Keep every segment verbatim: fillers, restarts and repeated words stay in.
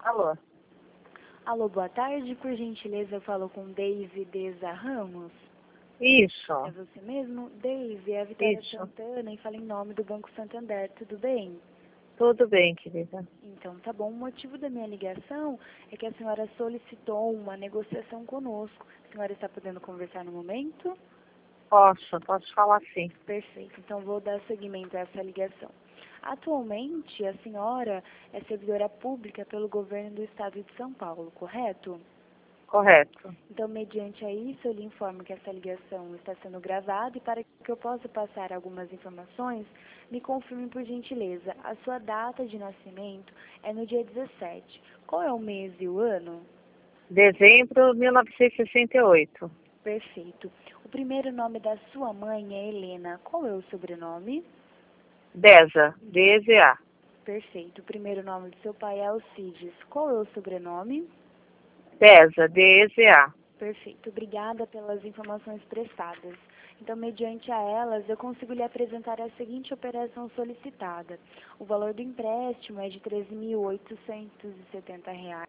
Alô? Alô, boa tarde. Por gentileza, eu falo com Deise Deza Ramos. Isso, É você mesmo? Deise, é a Vitória isso. Santana e fala em nome do Banco Santander. Tudo bem? Tudo bem, querida. Então, tá bom. O motivo da minha ligação é que a senhora solicitou uma negociação conosco. A senhora está podendo conversar no momento? Posso, posso falar sim. Perfeito. Então, vou dar seguimento a essa ligação. Atualmente, a senhora é servidora pública pelo governo do estado de São Paulo, correto? Correto. Então, mediante a isso, eu lhe informo que essa ligação está sendo gravada e para que eu possa passar algumas informações, me confirme por gentileza. A sua data de nascimento é no dia dezessete. Qual é o mês e o ano? Dezembro de mil novecentos e sessenta e oito. Perfeito. O primeiro nome da sua mãe é Helena. Qual é o sobrenome? Deza, D Z A. Perfeito. O primeiro nome do seu pai é Alcides. Qual é o sobrenome? Deza, D Z A. Perfeito. Obrigada pelas informações prestadas. Então, mediante a elas, eu consigo lhe apresentar a seguinte operação solicitada. O valor do empréstimo é de treze mil oitocentos e setenta reais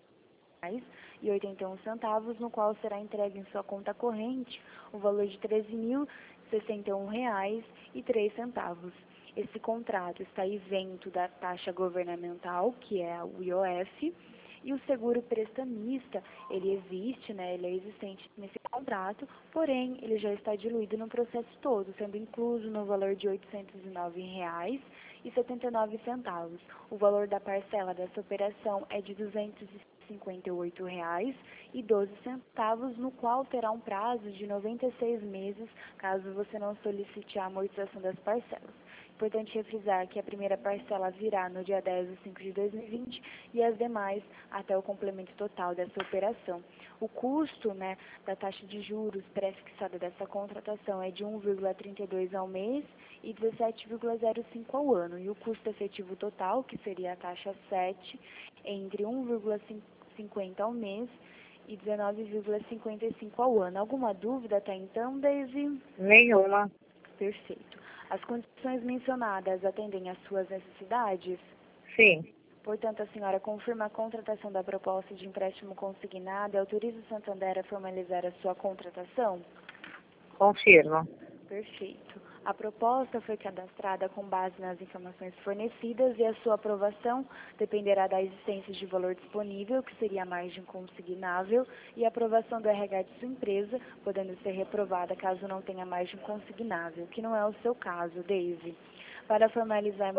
e oitenta e um centavos, no qual será entregue em sua conta corrente o valor de treze mil e sessenta e um reais e três centavos. Esse contrato está isento da taxa governamental, que é o I O F, e o seguro prestamista, ele existe, né, ele é existente nesse contrato, porém, ele já está diluído no processo todo, sendo incluso no valor de oitocentos e nove reais e setenta e nove centavos. O valor da parcela dessa operação é de duzentos e cinquenta e oito reais e doze centavos, no qual terá um prazo de noventa e seis meses, caso você não solicite a amortização das parcelas. Importante refrisar que a primeira parcela virá no dia dez de cinco de dois mil e vinte e as demais até o complemento total dessa operação. O custo, né, da taxa de juros pré-fixada dessa contratação é de um vírgula trinta e dois ao mês e dezessete vírgula zero cinco ao ano. E o custo efetivo total, que seria a taxa sete, é entre um vírgula cinquenta ao mês e dezenove vírgula cinquenta e cinco ao ano. Alguma dúvida até então, Daisy? Nenhuma. Perfeito. As condições mencionadas atendem às suas necessidades? Sim, Portanto, a senhora confirma a contratação da proposta de empréstimo consignado e autoriza o Santander a formalizar a sua contratação? confirmo. Perfeito. A proposta foi cadastrada com base nas informações fornecidas e a sua aprovação dependerá da existência de valor disponível, que seria a margem consignável, e a aprovação do R H de sua empresa, podendo ser reprovada caso não tenha margem consignável, que não é o seu caso, Daisy. Para formalizarmos...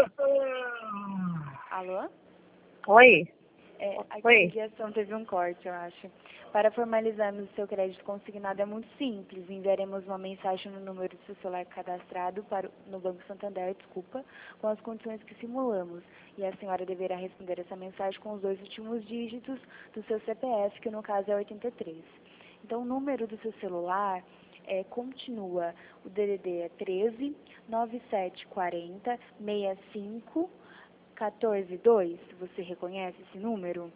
Alô? Oi? É, aqui a Oi? ligação teve um corte, eu acho. Para formalizarmos o seu crédito consignado é muito simples. Enviaremos uma mensagem no número do seu celular cadastrado para, o- no Banco Santander, desculpa, com as condições que simulamos. E a senhora deverá responder essa mensagem com os dois últimos dígitos do seu C P F, que no caso é oitenta e três. Então, o número do seu celular é, continua, o D D D é treze, nove sete quatro zero, seis cinco, um quatro dois. Você reconhece esse número?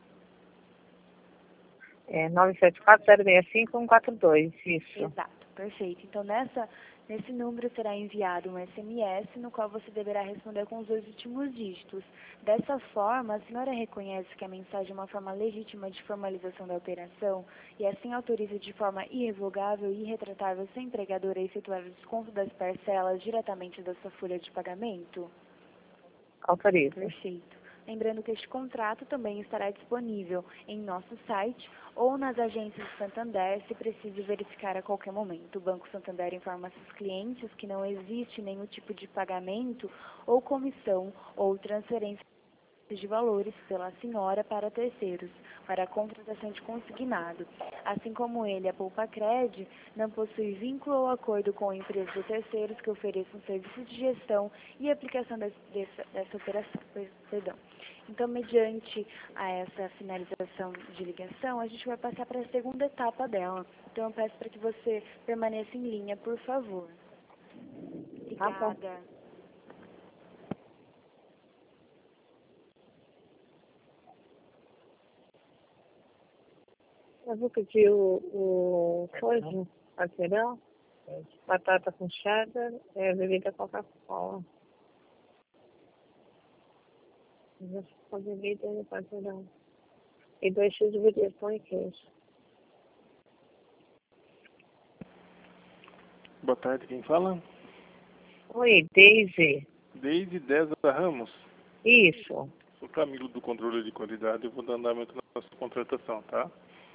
É nove sete quatro zero seis cinco um quatro dois, isso. Exato, perfeito. Então, nessa, nesse número será enviado um S M S, no qual você deverá responder com os dois últimos dígitos. Dessa forma, a senhora reconhece que a mensagem é uma forma legítima de formalização da operação e assim autoriza de forma irrevogável e irretratável seu empregador a efetuar o desconto das parcelas diretamente da sua folha de pagamento? Autorizo. Perfeito. Lembrando que este contrato também estará disponível em nosso site ou nas agências do Santander, se preciso verificar a qualquer momento. O Banco Santander informa seus clientes que não existe nenhum tipo de pagamento ou comissão ou transferência de valores pela senhora para terceiros, para a contratação de consignado. Assim como ele, a Poupa-Cred, não possui vínculo ou acordo com empresas ou terceiros que ofereçam serviço de gestão e aplicação desse, dessa, dessa operação. Perdão. Então, mediante a essa finalização de ligação, a gente vai passar para a segunda etapa dela. Então, eu peço para que você permaneça em linha, por favor. Tá bom. Obrigada. Eu vou pedir o, o coisa, parceirão, batata com cheddar, é, bebida Coca-Cola. Fazer vida no quarteirão. E dois x de vidro, pão e queijo. Boa tarde, quem fala? Oi, Daisy. Desde dez Ramos. Isso. Sou Camilo do controle de qualidade e vou dar andamento na nossa contratação, tá?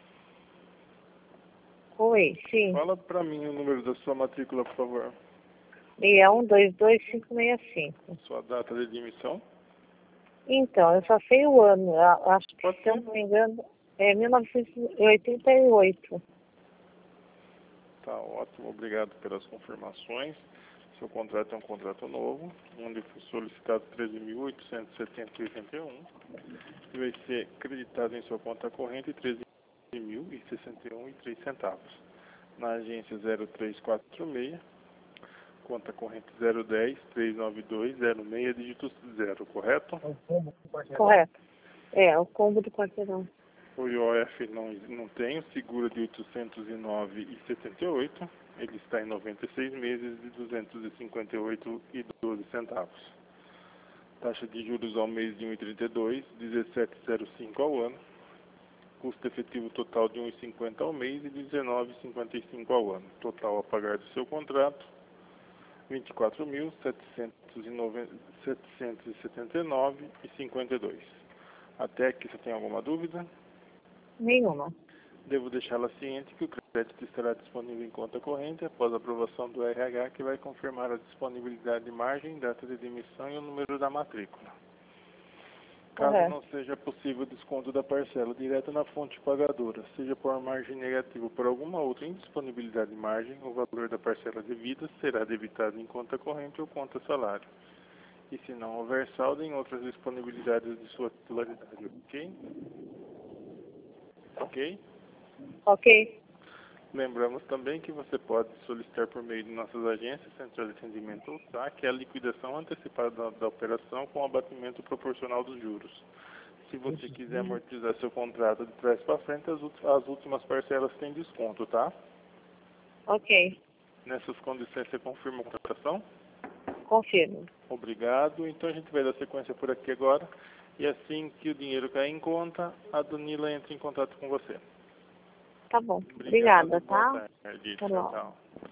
Oi, sim. Fala pra mim o número da sua matrícula, por favor. seis um dois dois cinco seis cinco. Sua data de admissão. Então, eu só sei o ano. a- Acho que, Pode se eu ser. não me engano, é mil novecentos e oitenta e oito. Tá ótimo, obrigado pelas confirmações. Seu contrato é um contrato novo, onde foi solicitado treze mil oitocentos e setenta e oitenta e um e vai ser creditado em sua conta corrente treze mil e sessenta e um e três centavos. Na agência zero três quatro seis, conta corrente zero um zero três nove dois zero seis, dígito zero, correto? Correto. É, o combo do quarteirão. O I O F não, não tem, o seguro de oitocentos e nove e setenta e oito, ele está em noventa e seis meses de duzentos e cinquenta e oito e doze centavos. Taxa de juros ao mês de um vírgula trinta e dois, dezessete vírgula zero cinco ao ano. Custo efetivo total de um vírgula cinquenta ao mês e dezenove vírgula cinquenta e cinco ao ano. Total a pagar do seu contrato, vinte e quatro mil setecentos e setenta e nove reais e cinquenta e dois centavos. Até aqui você tem alguma dúvida? Nenhuma. Devo deixá-la ciente que o crédito estará disponível em conta corrente após a aprovação do R H, que vai confirmar a disponibilidade de margem, data de demissão e o número da matrícula. Caso Correto. não seja possível desconto da parcela direto na fonte pagadora, seja por margem negativa ou por alguma outra indisponibilidade de margem, o valor da parcela devida será debitado em conta corrente ou conta salário. E se não houver saldo, em outras disponibilidades de sua titularidade, ok? Ok? Ok. Lembramos também que você pode solicitar por meio de nossas agências, central de atendimento ou S A C, a liquidação antecipada da, da operação com abatimento proporcional dos juros. Se você quiser amortizar seu contrato de trás para frente, as, ult- as últimas parcelas têm desconto, tá? Ok. Nessas condições você confirma a contratação? Confirmo. Obrigado. Então a gente vai dar sequência por aqui agora. E assim que o dinheiro cair em conta, a Danila entra em contato com você. Tá bom. Obrigado Obrigada, e boa tá? tarde. Até Tchau, logo. tchau.